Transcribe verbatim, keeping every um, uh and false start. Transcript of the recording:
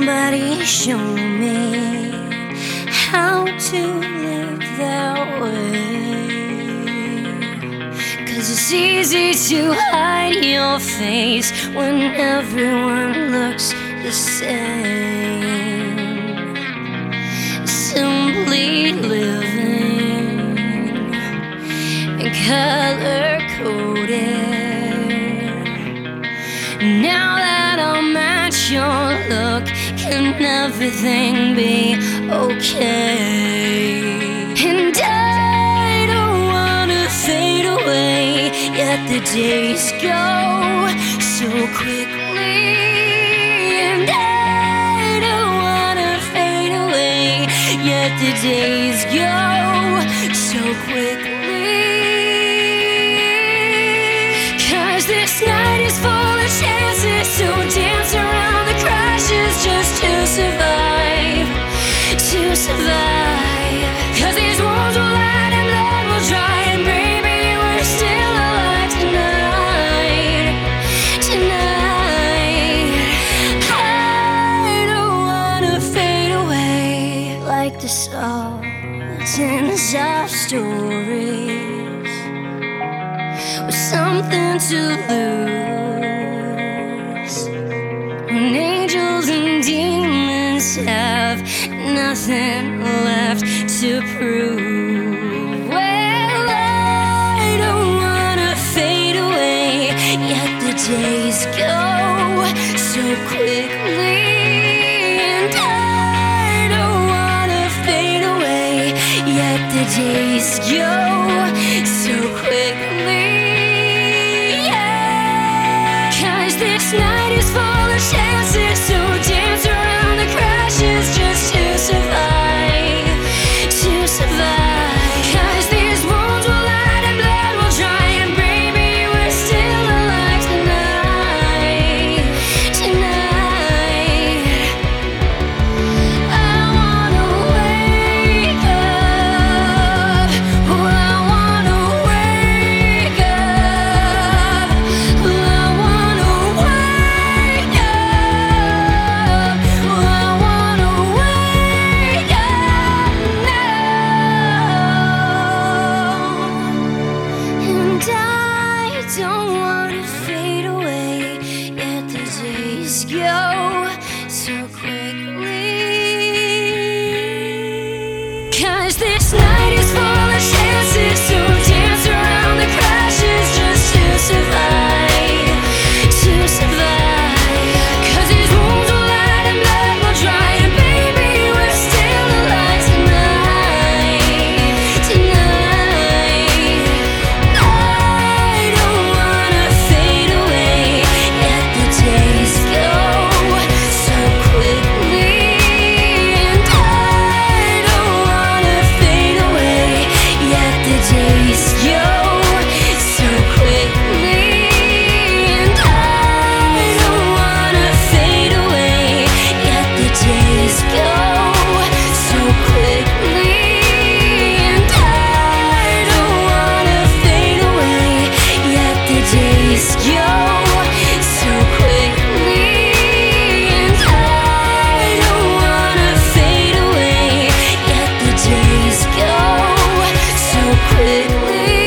Somebody show me how to live that way. 'Cause it's easy to hide your face when everyone looks the same. Simply living and color-coded. Now that I'm at your look, can everything be okay? And I don't wanna fade away, yet the days go so quickly. And I don't wanna fade away, yet the days go so quickly. 'Cause this night is full of chances, so dance around the crashes just to survive, to survive. 'Cause these wounds will light and blood will dry, and baby, we're still alive tonight, tonight. I don't wanna fade away like the sultans of stories, with something to lose, when angels and demons have nothing left to prove. Well, I don't wanna fade away, yet the days go so quickly. And I don't wanna fade away, yet the days go so quickly. Yeah. 'Cause this night is full of chances, so dance around the crashes just to survive, to survive. 'Cause these wounds will light and blood will dry, and baby, we're still alive tonight, tonight. I wanna wake up, oh, I wanna wake up, oh, I wanna wake up, oh, I wanna wake up now. And I don't wanna fade away, yet the days go so quickly. 'Cause this night is full of chances, so dance around the crashes just to survive, to survive. 'Cause these wounds will light and blood will dry, and baby, we're still alive tonight, tonight. I don't wanna fade away, yet the days go so quickly. And I don't wanna fade away, yet the days go so quickly. And I don't wanna fade away, yet the days go so quickly. And I don't wanna fade away, yet the days go so quickly. And I don't wanna fade away, yet the days go so quickly.